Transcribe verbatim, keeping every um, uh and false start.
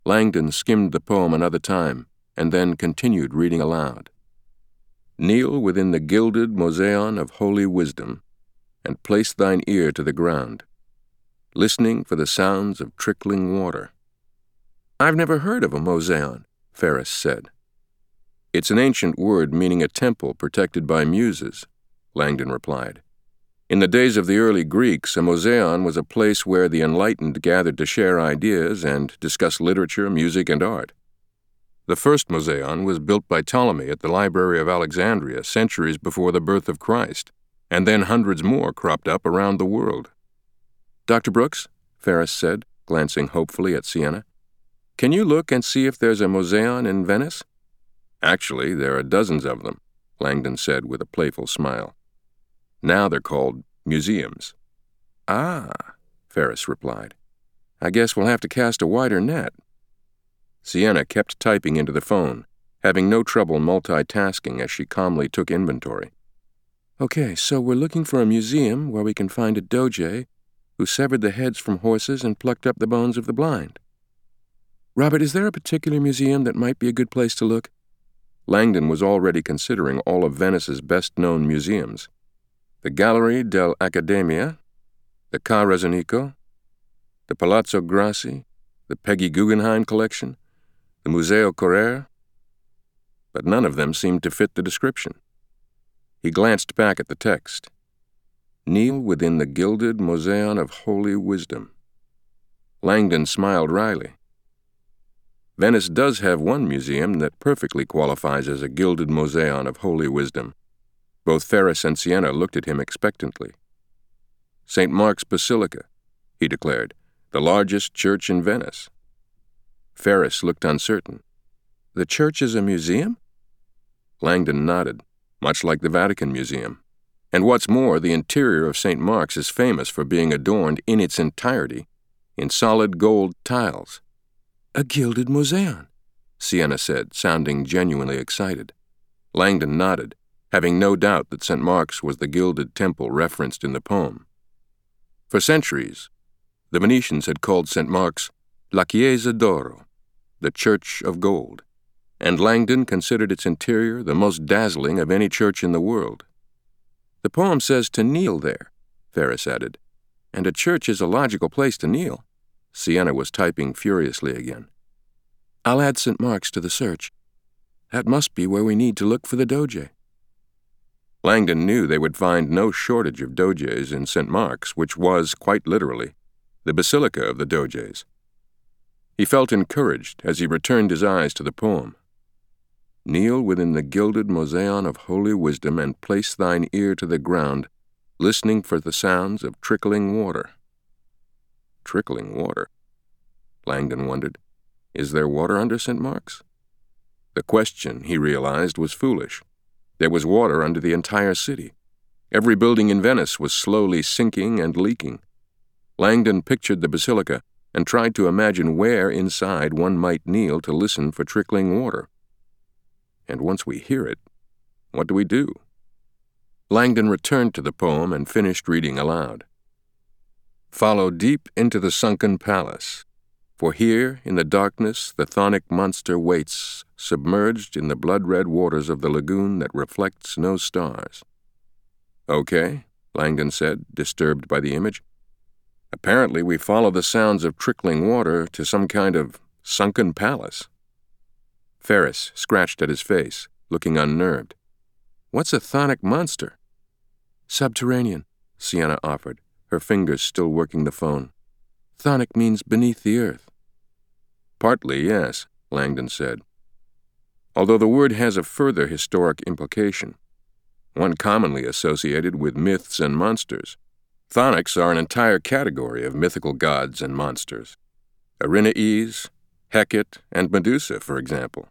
Langdon skimmed the poem another time, and then continued reading aloud. Kneel within the gilded mosaion of holy wisdom, and place thine ear to the ground, listening for the sounds of trickling water. I've never heard of a mosaion, Ferris said. It's an ancient word meaning a temple protected by muses, Langdon replied. In the days of the early Greeks, a mosaion was a place where the enlightened gathered to share ideas and discuss literature, music, and art. The first mosaion was built by Ptolemy at the Library of Alexandria centuries before the birth of Christ, and then hundreds more cropped up around the world. Doctor Brooks, Ferris said, glancing hopefully at Sienna, can you look and see if there's a mosaion in Venice? Actually, there are dozens of them, Langdon said with a playful smile. Now they're called museums. Ah, Ferris replied. I guess we'll have to cast a wider net. Sienna kept typing into the phone, having no trouble multitasking as she calmly took inventory. Okay, so we're looking for a museum where we can find a doge who severed the heads from horses and plucked up the bones of the blind. Robert, is there a particular museum that might be a good place to look? Langdon was already considering all of Venice's best-known museums. The Gallery dell'Accademia, the Ca' Rezonico, the Palazzo Grassi, the Peggy Guggenheim Collection, the Museo Correr, but none of them seemed to fit the description. He glanced back at the text. Kneel within the gilded mosaion of holy wisdom. Langdon smiled wryly. Venice does have one museum that perfectly qualifies as a gilded mosaion of holy wisdom. Both Ferris and Sienna looked at him expectantly. Saint Mark's Basilica, he declared, the largest church in Venice. Ferris looked uncertain. The church is a museum? Langdon nodded, much like the Vatican Museum. And what's more, the interior of Saint Mark's is famous for being adorned in its entirety in solid gold tiles. A gilded mosaion, Sienna said, sounding genuinely excited. Langdon nodded, having no doubt that Saint Mark's was the gilded temple referenced in the poem. For centuries, the Venetians had called Saint Mark's La Chiesa d'Oro, the Church of Gold, and Langdon considered its interior the most dazzling of any church in the world. The poem says to kneel there, Ferris added, and a church is a logical place to kneel. Sienna was typing furiously again. I'll add Saint Mark's to the search. That must be where we need to look for the doge. Langdon knew they would find no shortage of doges in Saint Mark's, which was, quite literally, the basilica of the doges. He felt encouraged as he returned his eyes to the poem. Kneel within the gilded mosaion of holy wisdom and place thine ear to the ground, listening for the sounds of trickling water. Trickling water? Langdon wondered. Is there water under Saint Mark's? The question, he realized, was foolish. There was water under the entire city. Every building in Venice was slowly sinking and leaking. Langdon pictured the basilica and tried to imagine where inside one might kneel to listen for trickling water. And once we hear it, what do we do? Langdon returned to the poem and finished reading aloud. Follow deep into the sunken palace, for here in the darkness the chthonic monster waits, submerged in the blood-red waters of the lagoon that reflects no stars. Okay, Langdon said, disturbed by the image. Apparently we follow the sounds of trickling water to some kind of sunken palace. Ferris scratched at his face, looking unnerved. What's a chthonic monster? Subterranean, Sienna offered, her fingers still working the phone. Chthonic means beneath the earth. Partly, yes, Langdon said. Although the word has a further historic implication, one commonly associated with myths and monsters. Chthonics are an entire category of mythical gods and monsters. Erinyes, Hecate, and Medusa, for example.